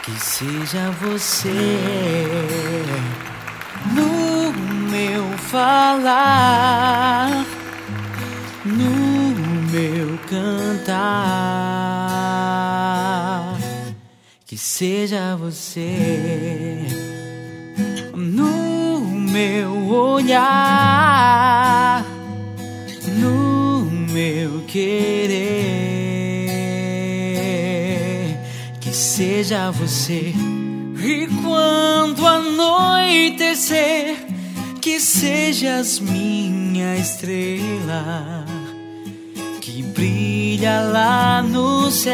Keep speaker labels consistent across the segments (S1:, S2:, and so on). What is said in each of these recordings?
S1: Que seja você no meu falar, no meu cantar. Que seja você no meu olhar, no meu querer. Que seja você. E quando anoitecer, que sejas minha estrela, que brilha lá no céu.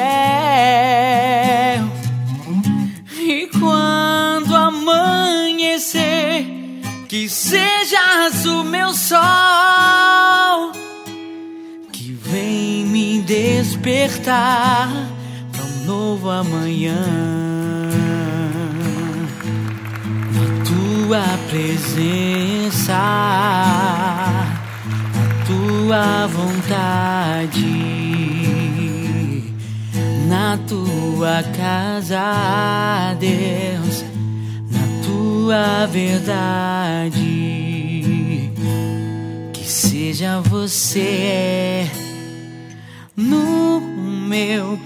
S1: E quando amanhecer, que sejas o meu sol, que vem me despertar para um novo amanhã. Na tua presença, na tua vontade, na tua casa, Deus, na tua verdade. Que seja você no meu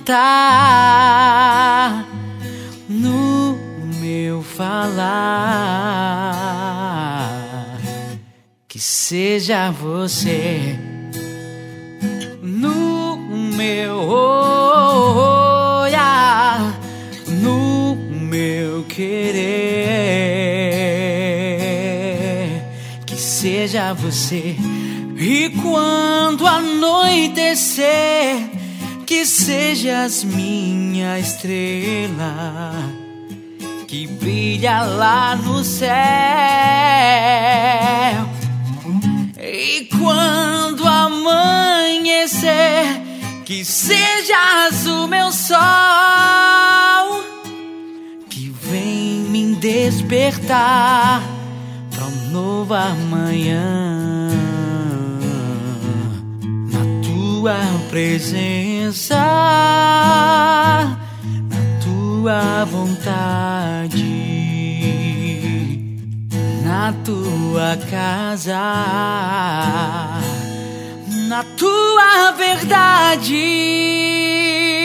S1: cantar, no meu falar. Que seja você no meu olhar, no meu querer. Que seja você. E quando anoitecer, que sejas minha estrela, que brilha lá no céu. E quando amanhecer, que sejas o meu sol, que vem me despertar para um novo amanhã. Na tua presença, na tua vontade, na tua casa, na tua verdade.